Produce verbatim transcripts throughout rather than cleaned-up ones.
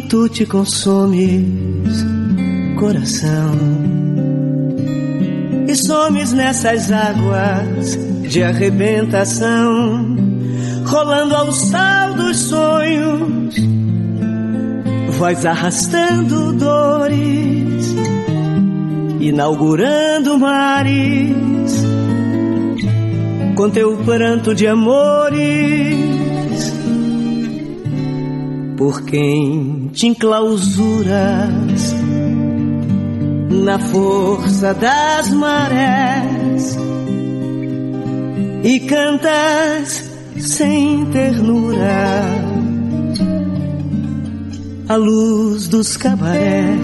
tu te consumes, coração, e somes nessas águas de arrebentação, rolando ao sal dos sonhos, vais arrastando dores, inaugurando mares, com teu pranto de amores, por quem te enclausuras na força das marés e cantas sem ternura a luz dos cabarés.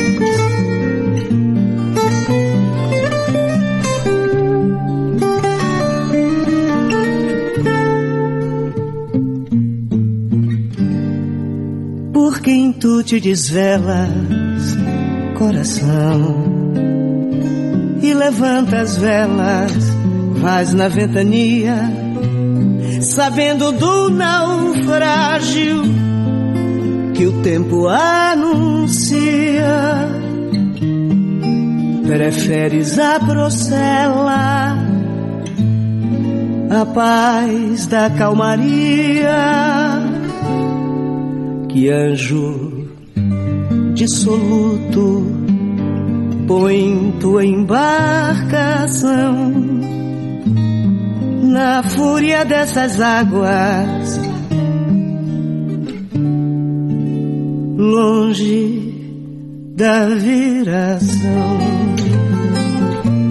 Por quem tu te desvelas, coração, e levanta as velas, vais na ventania, sabendo do naufrágio que o tempo anuncia. Preferes a procela, a paz da calmaria, que anjo dissoluto põe tua embarcação na fúria dessas águas, longe da viração.